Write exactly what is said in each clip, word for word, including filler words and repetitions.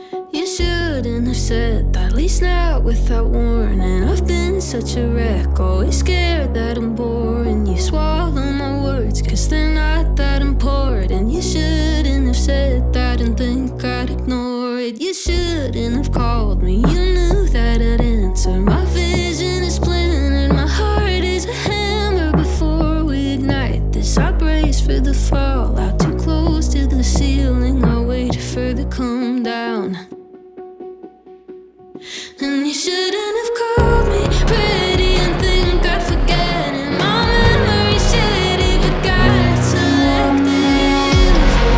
You shouldn't have said that, at least not without warning. I've been such a wreck, always scared that I'm boring. You swallow my words, cause they're not that important. You shouldn't have said that and think I'd ignore it. You shouldn't have called me, you knew that I'd answer. My vision is splintered, my heart is a hammer. Before we ignite this, I brace for the fallout. Too close to the ceiling, I wait for the come down. And you shouldn't have called me pretty and think I'd forget it. My memory's shitty but got selective.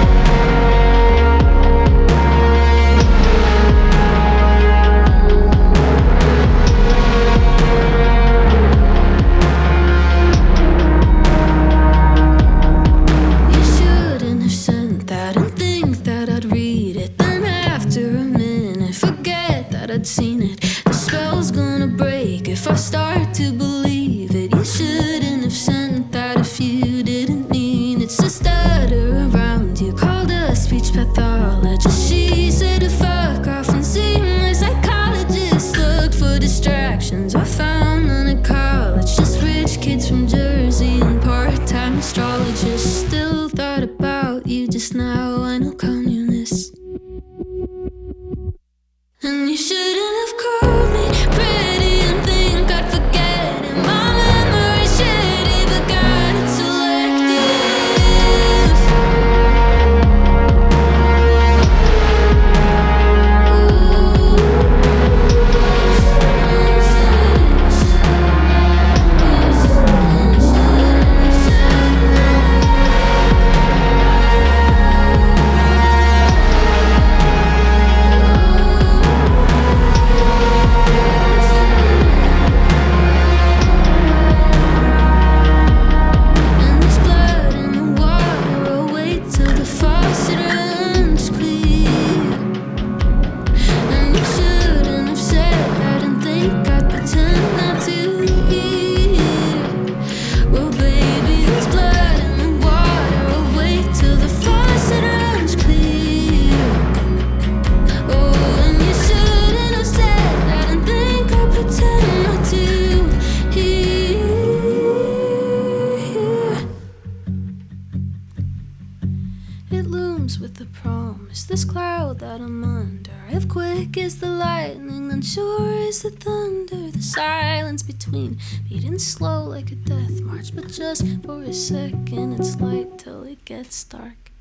You shouldn't have sent that and think that I'd read it. Then after a minute forget that I'd seen it. The spell's gonna break if I start to believe it. You shouldn't have sent that if you didn't mean it. It's a stutter around you, called a speech pathologist. She said to fuck off and seem like psychologists. Looked for distractions, I found none at college. Just rich kids from Jersey and part-time astrologists. Still thought about you just now, I know communists. And you shouldn't have called me pretty and think I'd forget it. My memory's shitty but got it selective. And there's blood in the water, I'll wait till the faucet runs clear. And you shouldn't have said that and think I'd pretend not to hear. Well, baby, there's blood in the water, I'll wait till the faucet runs clear. Oh, and you shouldn't have said that and think I'd pretend not to hear. It looms with the promise, this cloud that I'm under. If quick is the lightning, then sure is the thunder. The silence between beating slow like a death march, but just for a second it's light till it gets dark.